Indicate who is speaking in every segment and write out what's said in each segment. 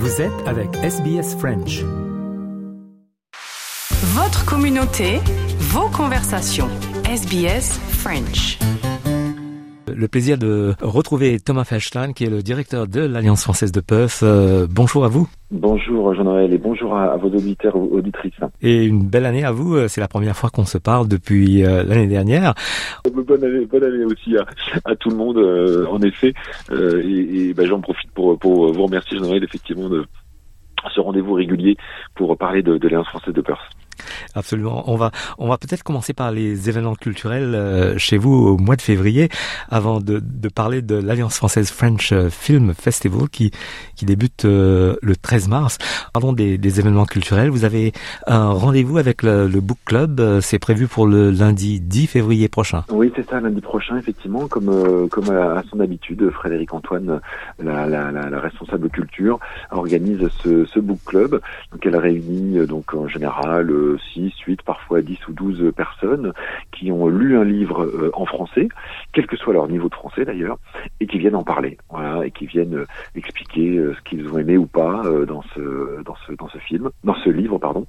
Speaker 1: Vous êtes avec SBS French.
Speaker 2: Votre communauté, vos conversations. SBS French.
Speaker 1: Le plaisir de retrouver Thomas Feldstein, qui est le directeur de l'Alliance française de Perth. Bonjour à vous.
Speaker 3: Bonjour Jean-Noël et bonjour à vos auditeurs ou auditrices.
Speaker 1: Et une belle année à vous. C'est la première fois qu'on se parle depuis l'année dernière.
Speaker 3: Bonne année aussi à tout le monde, en effet. J'en profite pour vous remercier Jean-Noël effectivement de ce rendez-vous régulier pour parler de l'Alliance française de Perth.
Speaker 1: Absolument. On va peut-être commencer par les événements culturels chez vous au mois de février, avant de parler de l'Alliance française French Film Festival qui débute le 13 mars. Parlons des événements culturels. Vous avez un rendez-vous avec le Book Club. C'est prévu pour le lundi 10 février prochain.
Speaker 3: Oui, c'est ça, lundi prochain, effectivement, comme à son habitude, Frédéric Antoine, la responsable culture, organise ce Book Club. Donc elle réunit donc en général 6, 8, parfois 10 ou 12 personnes qui ont lu un livre en français, quel que soit leur niveau de français d'ailleurs, et qui viennent en parler, voilà, et qui viennent expliquer ce qu'ils ont aimé ou pas dans ce livre, pardon.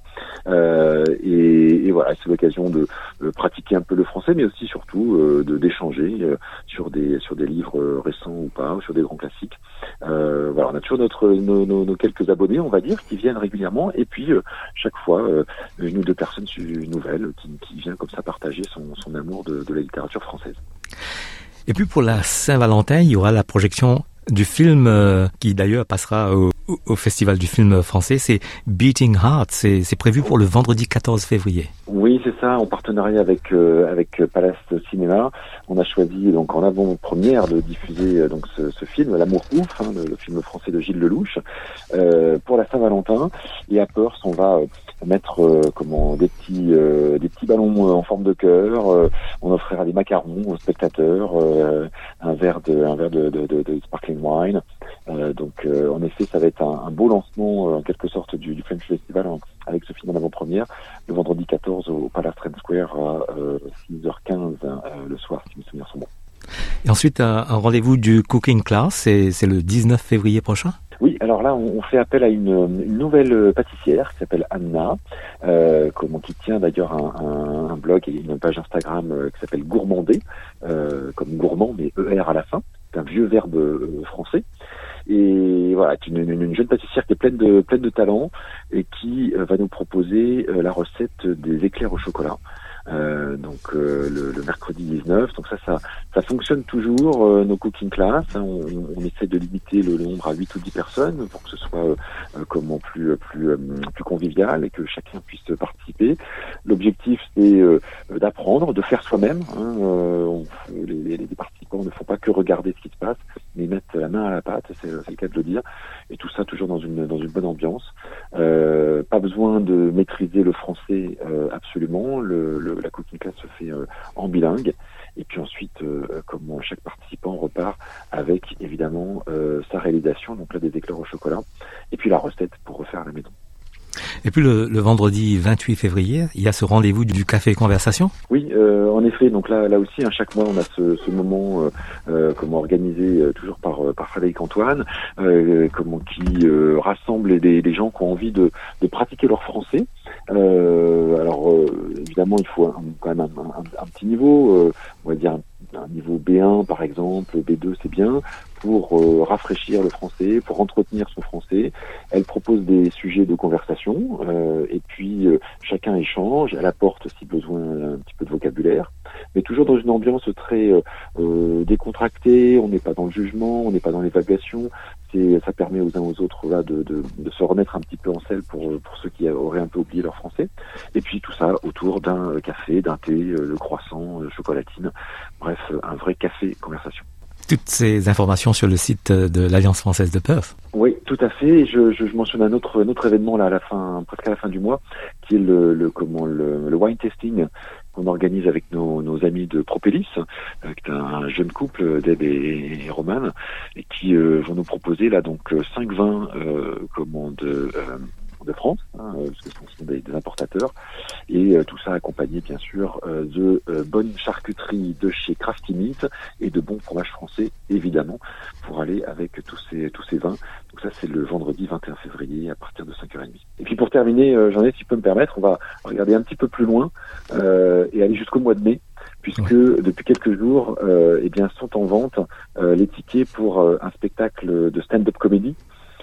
Speaker 3: Et voilà, c'est l'occasion de pratiquer un peu le français, mais aussi surtout d'échanger sur des livres récents ou pas, ou sur des grands classiques. Voilà, on a toujours nos quelques abonnés, on va dire, qui viennent régulièrement, et puis chaque fois une ou deux personnes nouvelles qui vient comme ça partager son amour de la littérature française.
Speaker 1: Et puis pour la Saint-Valentin, il y aura la projection du film qui d'ailleurs passera au Festival du film français, c'est Beating Heart. C'est prévu pour le vendredi 14 février. Oui,
Speaker 3: c'est ça, en partenariat avec Palace Cinéma. On a choisi donc en avant-première de diffuser donc ce film, L'amour ouf, le film français de Gilles Lelouch, pour la Saint-Valentin. Et à Perth, on va mettre des petits ballons en forme de cœur. On offrira des macarons aux spectateurs, un verre de sparkling wine. Donc en effet, ça va être un beau lancement en quelque sorte du French Festival avec ce film en avant-première le vendredi 14 au Palace Trent Square à 6h15 le soir, si mes souvenirs sont bons.
Speaker 1: Et ensuite, un rendez-vous du Cooking Class, c'est le 19 février prochain.
Speaker 3: Oui, alors là, on fait appel à une nouvelle pâtissière qui s'appelle Anna, qui tient d'ailleurs un blog et une page Instagram qui s'appelle Gourmander, comme gourmand, mais ER à la fin. C'est un vieux verbe français. Et voilà, c'est une jeune pâtissière qui est pleine de talent et qui va nous proposer la recette des éclairs au chocolat. Le mercredi 19. Donc ça fonctionne toujours, nos cooking class. On essaie de limiter le nombre à 8 ou 10 personnes pour que ce soit plus convivial et que chacun puisse participer. L'objectif, c'est d'apprendre, de faire soi-même. Les participants ne font pas que regarder ce qui se passe, mais mettre la main à la pâte, c'est le cas de le dire. Et tout ça toujours dans une bonne ambiance. Pas besoin de maîtriser le français absolument. La cooking class se fait en bilingue. Et puis ensuite, chaque participant repart avec évidemment sa réalisation, donc là des éclairs au chocolat, et puis la recette pour refaire à la maison.
Speaker 1: Et puis le vendredi 28 février, il y a ce rendez-vous du café conversation.
Speaker 3: Oui, en effet. Donc là aussi, chaque mois, on a ce moment organisé toujours par Frédéric Antoine, qui rassemble des gens qui ont envie de pratiquer leur français. Évidemment, il faut quand même un petit niveau, on va dire un niveau B1 par exemple, B2 c'est bien, pour rafraîchir le français, pour entretenir son français. Elle propose des sujets de conversation et puis chacun échange, elle apporte si besoin un petit peu de vocabulaire, mais toujours dans une ambiance très décontractée. On n'est pas dans le jugement, on n'est pas dans l'évaluation. Ça permet aux uns aux autres là de se remettre un petit peu en selle pour ceux qui auraient un peu oublié leur français. Et puis tout ça autour d'un café, d'un thé, de croissant, chocolatine. Bref, un vrai café conversation.
Speaker 1: Toutes ces informations sur le site de l'Alliance française de Perth.
Speaker 3: Oui, tout à fait. Je mentionne un autre événement là presque à la fin du mois, qui est le wine tasting qu'on organise avec nos amis de Propolis, qui est un jeune couple, Deb et Roman, et qui vont nous proposer là donc 5 vins de France, parce que ce sont des importateurs, et tout ça accompagné bien sûr de bonne charcuterie de chez Crafty Meat et de bons fromages français évidemment pour aller avec tous ces vins. Donc ça c'est le vendredi 21 février à partir de 5h30. Et puis pour terminer, Jean-Yves, si tu peux me permettre, on va regarder un petit peu plus loin et aller jusqu'au mois de mai, puisque depuis quelques jours eh bien sont en vente les tickets pour un spectacle de stand-up comédie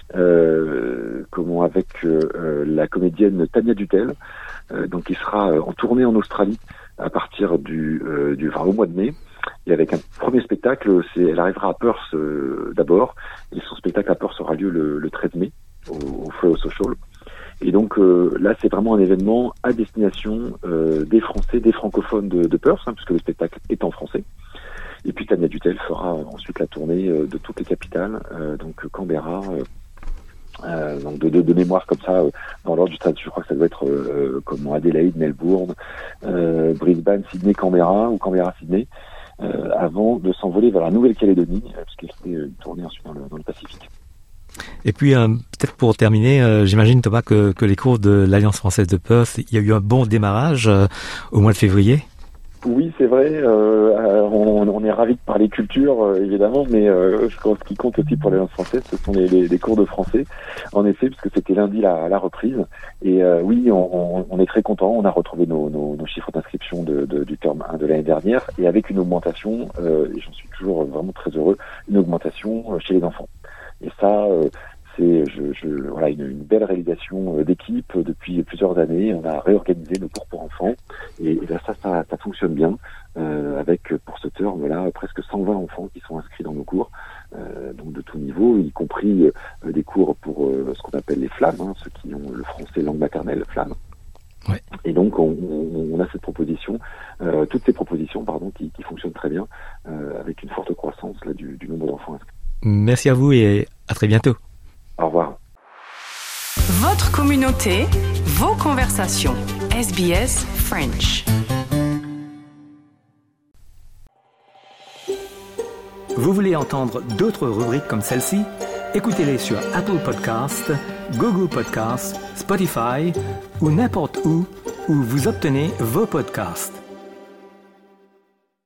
Speaker 3: avec la comédienne Tania Dutel, donc qui sera en tournée en Australie à partir au mois de mai. Et avec un premier spectacle, elle arrivera à Perth d'abord, et son spectacle à Perth aura lieu le 13 mai au Flow Social. Et donc là, c'est vraiment un événement à destination des Français, des francophones de Perth, puisque le spectacle est en français. Et puis Tania Dutel fera ensuite la tournée de toutes les capitales, donc Canberra, donc de mémoire comme ça, dans l'ordre du stade, je crois que ça doit être comme Adélaïde, Melbourne, Brisbane, Sydney, Canberra ou Canberra-Sydney, avant de s'envoler vers la Nouvelle-Calédonie, parce qu'elle fait une tournée ensuite dans le Pacifique.
Speaker 1: Et puis peut-être pour terminer, j'imagine Thomas que les cours de l'Alliance française de Perth, il y a eu un bon démarrage au mois de février.
Speaker 3: Oui, c'est vrai. On est ravis de parler culture, évidemment, mais ce qui compte aussi pour l'Alliance française, ce sont les cours de français. En effet, parce que c'était lundi la reprise. Et oui, on est très content. On a retrouvé nos chiffres d'inscription du terme 1 de l'année dernière, et avec une augmentation, et j'en suis toujours vraiment très heureux, une augmentation chez les enfants. Et ça, c'est une belle réalisation d'équipe depuis plusieurs années. On a réorganisé nos cours pour enfants, et là ça fonctionne bien, avec pour ce terme presque 120 enfants qui sont inscrits dans nos cours, donc de tout niveau, y compris des cours pour ce qu'on appelle les flammes, ceux qui ont le français langue maternelle flamme. Ouais. Et donc on a cette proposition, toutes ces propositions qui fonctionnent très bien, avec une forte croissance là du nombre d'enfants inscrits.
Speaker 1: Merci à vous et à très bientôt.
Speaker 3: Au revoir.
Speaker 2: Votre communauté, vos conversations. SBS French.
Speaker 4: Vous voulez entendre d'autres rubriques comme celle-ci? Écoutez-les sur Apple Podcasts, Google Podcasts, Spotify ou n'importe où vous obtenez vos podcasts.